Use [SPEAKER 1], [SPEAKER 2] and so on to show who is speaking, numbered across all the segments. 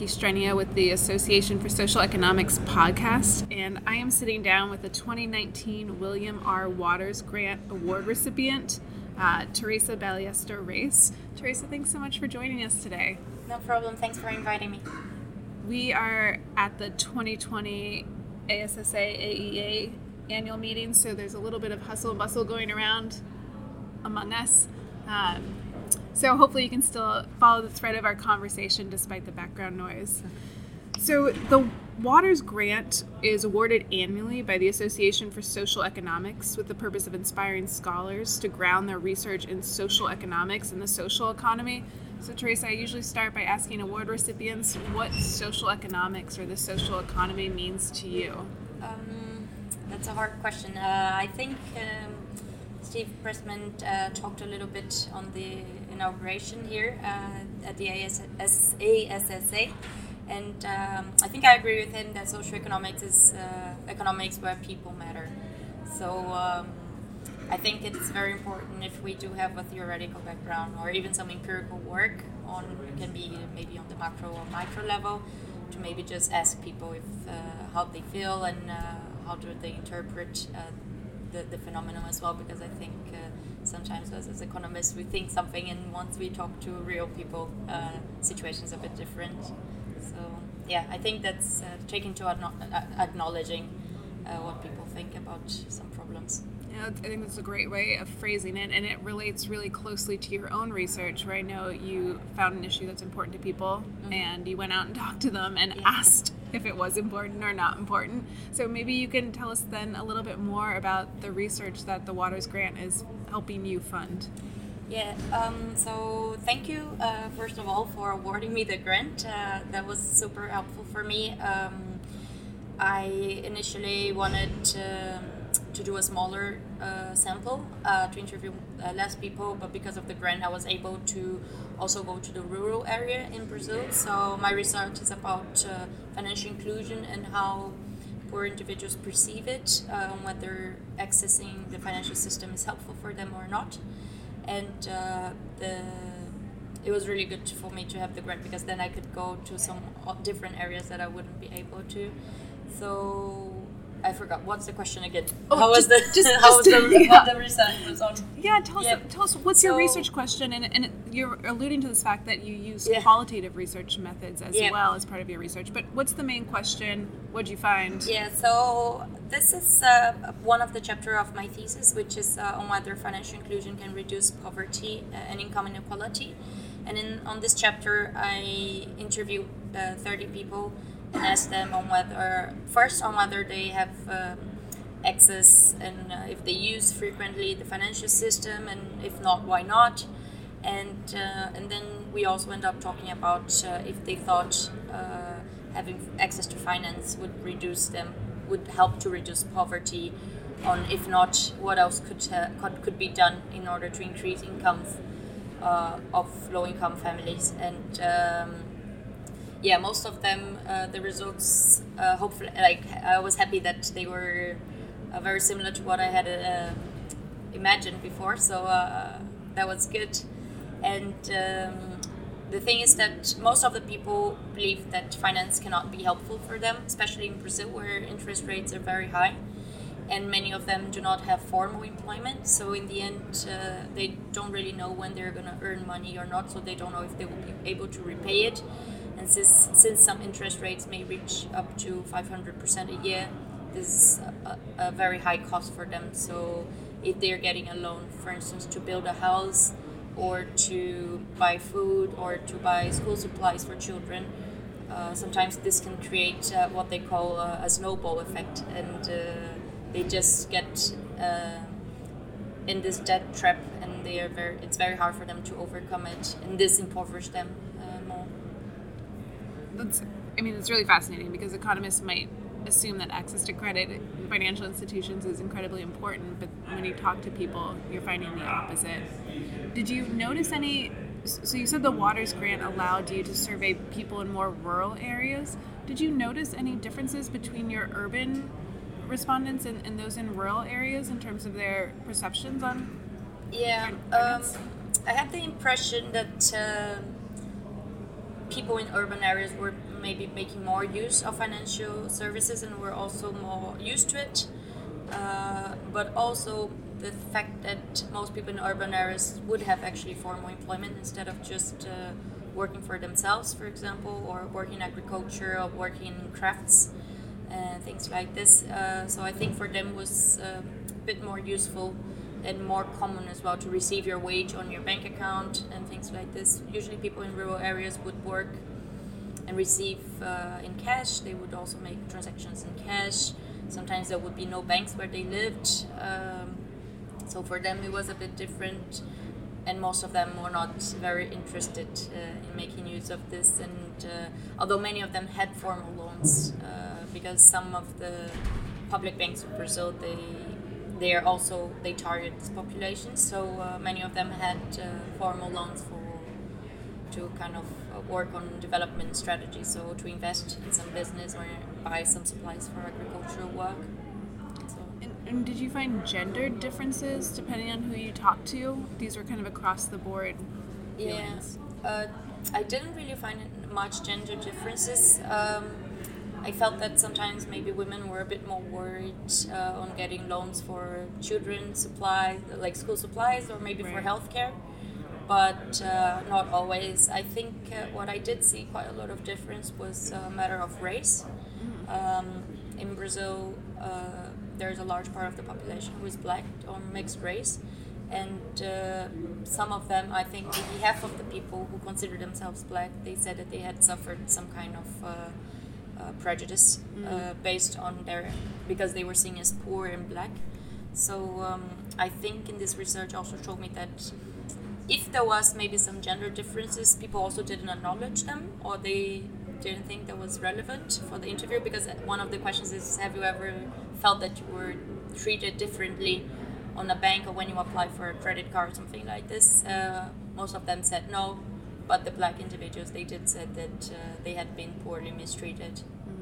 [SPEAKER 1] Becky Strenia with the Association for Social Economics podcast, and I am sitting down with the 2019 William R. Waters Grant Award recipient, Teresa Ballester-Race. Teresa, thanks so much for joining us today.
[SPEAKER 2] No problem. Thanks for inviting me.
[SPEAKER 1] We are at the 2020 ASSA AEA annual meeting, so there's a little bit of hustle and bustle going around among us. So hopefully you can still follow the thread of our conversation despite the background noise. So the Waters Grant is awarded annually by the Association for Social Economics with the purpose of inspiring scholars to ground their research in social economics and the social economy. So Teresa, I usually start by asking award recipients what social economics or the social economy means to you.
[SPEAKER 2] That's a hard question. I think Steve Pressman talked a little bit on the inauguration here at the ASSA, and I think I agree with him that socioeconomics is economics where people matter. So I think it's very important if we do have a theoretical background or even some empirical work on, it can be maybe on the macro or micro level, to maybe just ask people if how they feel and how do they interpret the phenomenon as well, because I think sometimes as economists we think something, and once we talk to real people, situations are a bit different. So yeah, I think that's taken to acknowledging what people think about some problems.
[SPEAKER 1] Yeah, I think that's a great way of phrasing it, and it relates really closely to your own research, where I know you found an issue that's important to people, and you went out and talked to them and asked if it was important or not important. So maybe you can tell us then a little bit more about the research that the Waters Grant is helping you fund.
[SPEAKER 2] Yeah, so thank you, first of all, for awarding me the grant. That was super helpful for me. I initially wanted to do a smaller sample to interview less people, but because of the grant I was able to also go to the rural area in Brazil. So my research is about financial inclusion and how poor individuals perceive it, whether accessing the financial system is helpful for them or not. And it was really good for me to have the grant, because then I could go to some different areas that I wouldn't be able to. So I forgot. What's the question again? How was the research was on?
[SPEAKER 1] Yeah, tell us what's your research question, and you're alluding to the fact that you use qualitative research methods as well as part of your research. But what's the main question? What'd you find?
[SPEAKER 2] Yeah, so this is one of the chapter of my thesis, which is on whether financial inclusion can reduce poverty and income inequality. And on this chapter, I interviewed 30 people and ask them on whether they have access and if they use frequently the financial system, and if not, why not. And then we also end up talking about if they thought having access to finance would help to reduce poverty, if not, what else could be done in order to increase incomes of low-income families. And most of them, the results, hopefully, I was happy that they were very similar to what I had imagined before, so that was good. And the thing is that most of the people believe that finance cannot be helpful for them, especially in Brazil, where interest rates are very high, and many of them do not have formal employment. So in the end, they don't really know when they're going to earn money or not, so they don't know if they will be able to repay it. And since some interest rates may reach up to 500% a year, this is a very high cost for them. So if they're getting a loan, for instance, to build a house or to buy food or to buy school supplies for children, sometimes this can create what they call a snowball effect, and they just get in this debt trap, and it's very hard for them to overcome it, and this impoverishes them more.
[SPEAKER 1] It's really fascinating, because economists might assume that access to credit in financial institutions is incredibly important, but when you talk to people, you're finding the opposite. Did you notice so you said the Waters Grant allowed you to survey people in more rural areas. Did you notice any differences between your urban respondents and those in rural areas in terms of their perceptions on finance?
[SPEAKER 2] I had the impression that people in urban areas were maybe making more use of financial services and were also more used to it. But also the fact that most people in urban areas would have actually formal employment instead of just working for themselves, for example, or working in agriculture or working in crafts and things like this. So I think for them was a bit more useful and more common as well to receive your wage on your bank account and things like this. Usually people in rural areas would work and receive in cash. They would also make transactions in cash. Sometimes there would be no banks where they lived. So for them it was a bit different, and most of them were not very interested in making use of this. And although many of them had formal loans, because some of the public banks of Brazil, they target this population. So many of them had formal loans to kind of work on development strategies, so to invest in some business or buy some supplies for agricultural work. So.
[SPEAKER 1] And did you find gender differences depending on who you talked to? These were kind of across the board feelings.
[SPEAKER 2] Yeah, I didn't really find much gender differences. I felt that sometimes maybe women were a bit more worried on getting loans for children's supplies, like school supplies, or maybe for healthcare. But not always. I think what I did see quite a lot of difference was a matter of race. In Brazil, there's a large part of the population who is black or mixed race, and some of them, I think maybe half of the people who consider themselves black, they said that they had suffered some kind of prejudice based on because they were seen as poor and black. So I think in this research also showed me that if there was maybe some gender differences, people also didn't acknowledge them, or they didn't think that was relevant for the interview, because one of the questions is, have you ever felt that you were treated differently on a bank or when you apply for a credit card or something like this? Most of them said no, but the black individuals, they did said that they had been poorly mistreated.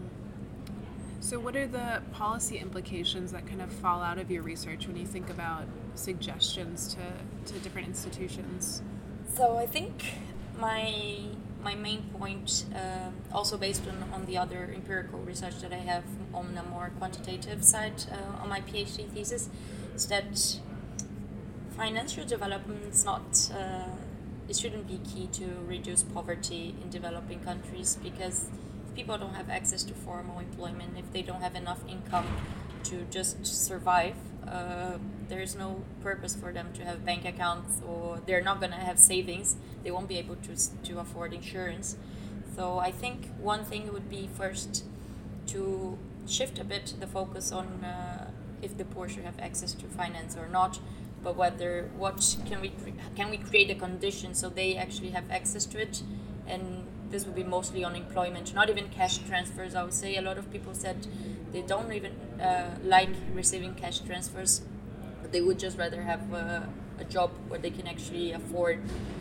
[SPEAKER 1] So what are the policy implications that kind of fall out of your research when you think about suggestions to different institutions?
[SPEAKER 2] So I think my main point, also based on the other empirical research that I have on a more quantitative side on my PhD thesis, is that financial development is not, it shouldn't be key to reduce poverty in developing countries, because if people don't have access to formal employment, if they don't have enough income to just survive, there's no purpose for them to have bank accounts, or they're not going to have savings. They won't be able to afford insurance. So I think one thing would be first to shift a bit the focus on if the poor should have access to finance or not, but whether can we create a condition so they actually have access to it. And this would be mostly on employment, not even cash transfers. I would say a lot of people said they don't even like receiving cash transfers, but they would just rather have a job where they can actually afford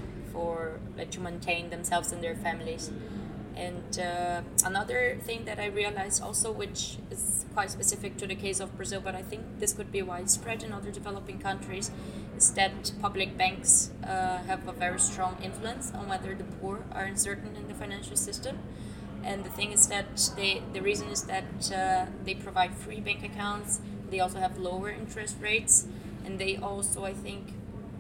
[SPEAKER 2] to maintain themselves and their families. And another thing that I realized also, which is quite specific to the case of Brazil, but I think this could be widespread in other developing countries, is that public banks have a very strong influence on whether the poor are inserted in the financial system. And the thing is that the reason is that they provide free bank accounts, they also have lower interest rates, and they also, I think,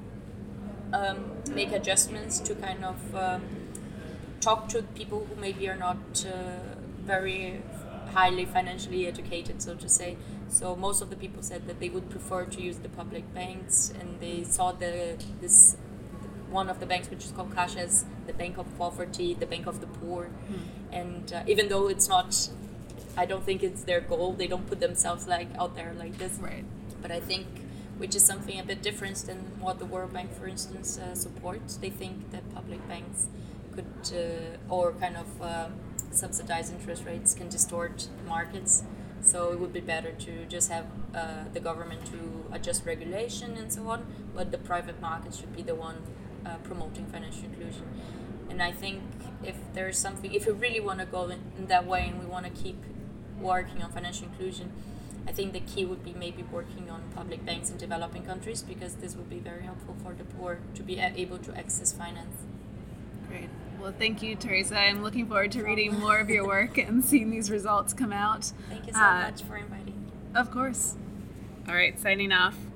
[SPEAKER 2] make adjustments to kind of talk to people who maybe are not very highly financially educated, so to say. So most of the people said that they would prefer to use the public banks, and they saw this one of the banks, which is called Caixa, as the bank of poverty, the bank of the poor. And even though it's not, I don't think it's their goal, they don't put themselves out there like this.
[SPEAKER 1] Right.
[SPEAKER 2] But I think, which is something a bit different than what the World Bank, for instance, supports. They think that public banks could, or kind of subsidized interest rates can distort markets. So it would be better to just have the government to adjust regulation and so on, but the private market should be the one promoting financial inclusion. And I think if there's something, if we really want to go in that way and we want to keep working on financial inclusion, I think the key would be maybe working on public banks in developing countries, because this would be very helpful for the poor to be able to access finance.
[SPEAKER 1] Great. Well, thank you, Teresa. I'm looking forward to reading more of your work and seeing these results come out.
[SPEAKER 2] Thank you so much for inviting me.
[SPEAKER 1] Of course. All right, signing off.